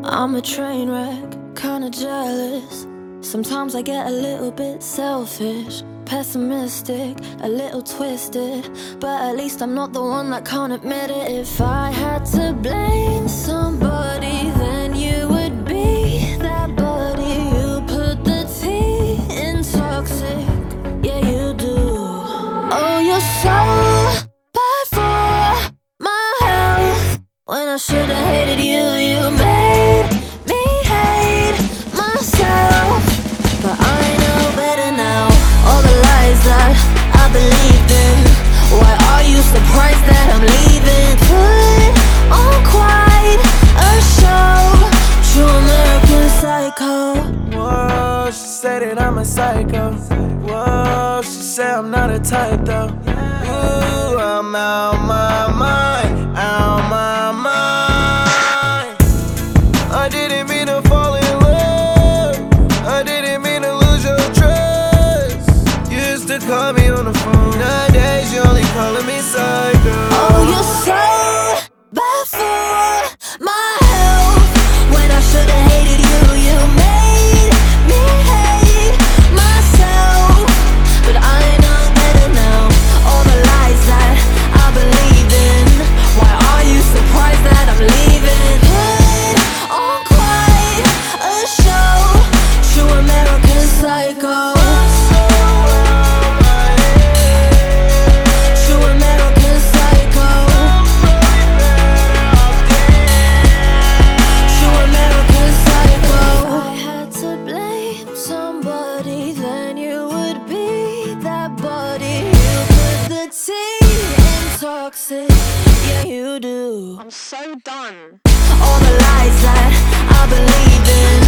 I'm a train wreck, kinda jealous. Sometimes I get a little bit selfish, pessimistic, a little twisted. But at least I'm not the one that can't admit it. If I had to blame somebody, then you would be that buddy. You put the T in toxic, yeah you do. Oh, you're so bad for my health. When I should've hated you, you made me hate myself. But I know better now, all the lies that I believed in. Why are you surprised that I'm leaving? Put on quite a show, true American Psycho. Whoa, she said that I'm a psycho. Whoa, she said I'm not a type though. Ooh, I'm out my mind, out my mind. I didn't mean to fall in love, I didn't mean to lose your trust. You used to call me on the phone, nowadays you only calling me psycho. Oh, you're so bad for my health. When I should've hated you, you made me hate myself. But I know better now, all the lies that I believed in. Why are you surprised that I'm leaving? Put on quite a show, true American Psycho. True American Psycho. True American Psycho. If I had to blame somebody, then you would be that buddy. You put the T in toxic, yeah you do. I'm so done. All the lies that I believed in.